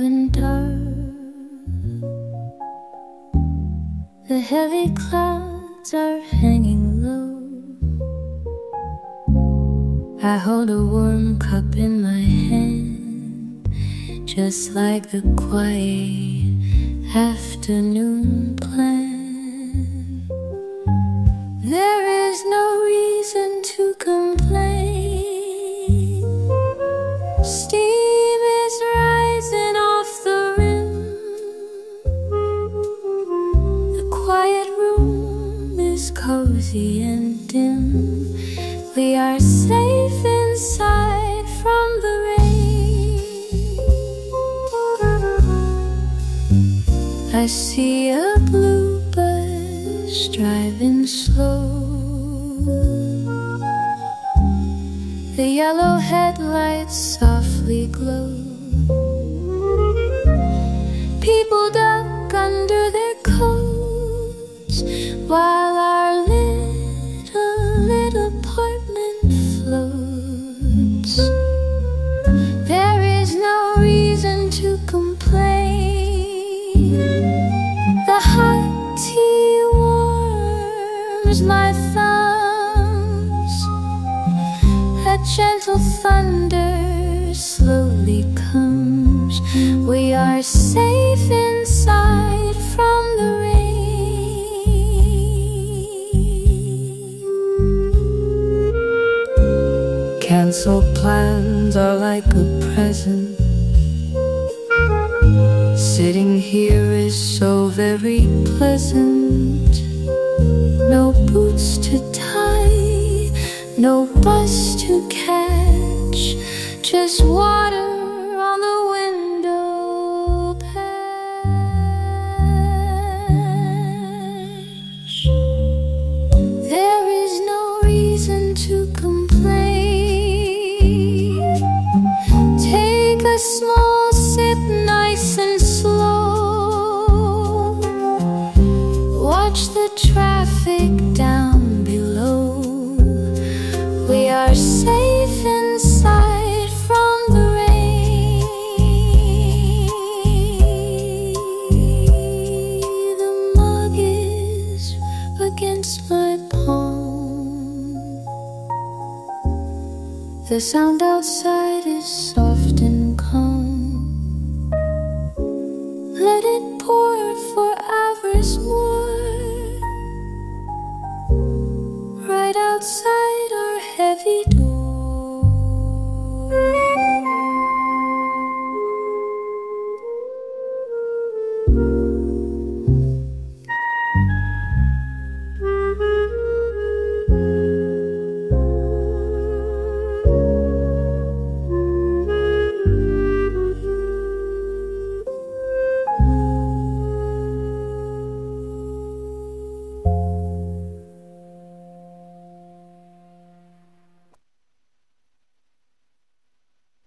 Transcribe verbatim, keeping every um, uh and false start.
and dark. The heavy clouds are hanging low. I hold a warm cup in my hand, just like the quiet afternoon plan. There is no reason to complain. Steam is rising off the rim. The quiet room is cozy and dim. We are safe inside from the rain. I see a blue bus driving slow. The yellow headlights softly glow. People duck under their coats while our little, little apartment floats. There is no reason to complain. The hot tea warms my thumbs. A gentle thunder slowly comes. We are safe inside from the rain. Cancelled plans are like a present. Sitting here is so very pleasant. No boots to tie, no bus to catch, just water on the window patch. There is no reason to complain. Take a small sip, nice and slow. Watch the traffic down below. We are safe inside from the rain. The mug is against my palm. The sound outside